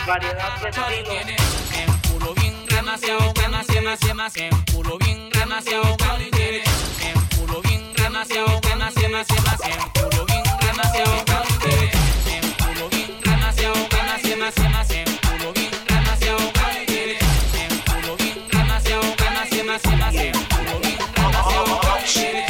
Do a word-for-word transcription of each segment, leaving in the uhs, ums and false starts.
Variedad de estilo. En culo bien demasiado, demasiado, demasiado, culo bien demasiado, tiene en culo bien demasiado, demasiado, demasiado, culo bien demasiado, tiene en culo bien demasiado, demasiado, demasiado, culo bien demasiado, tiene en culo bien demasiado, demasiado, demasiado, culo bien demasiado, tiene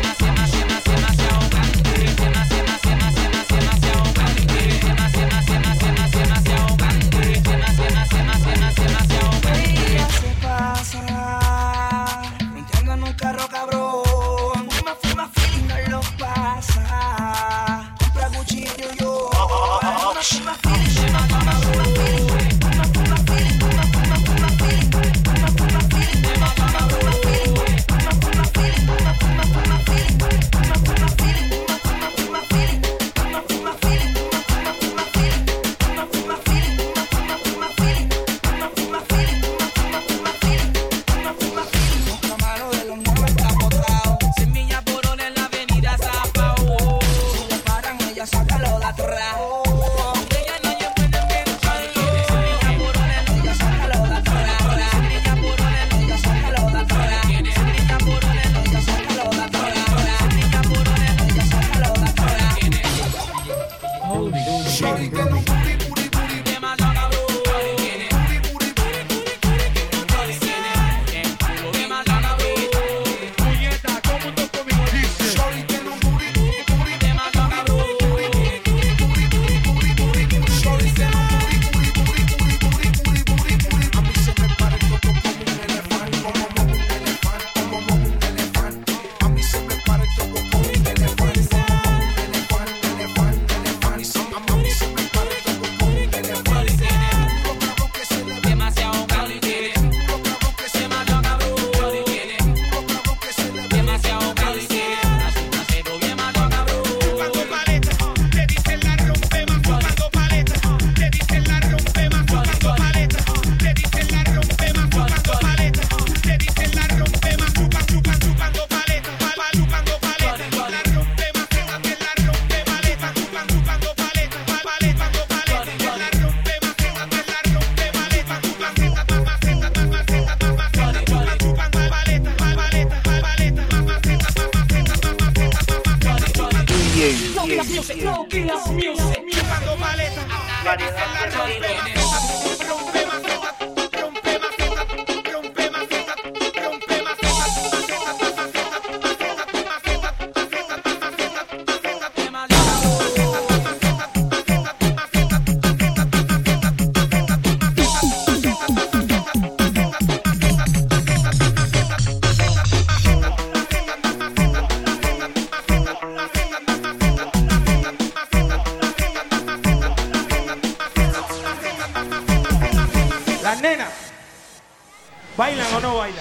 ¿Bailan o no bailan?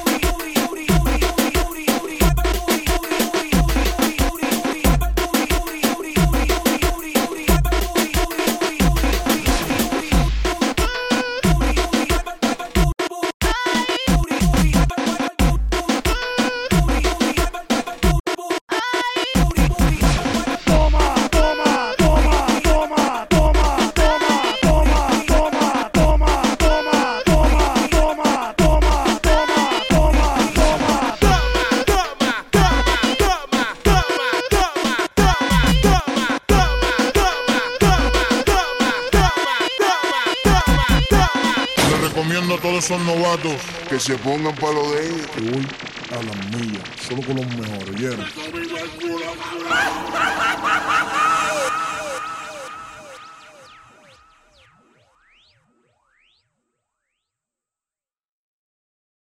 Recomiendo a todos esos novatos que se pongan para lo de ellos. Que voy a las millas, solo con los mejores, ¿oyeron?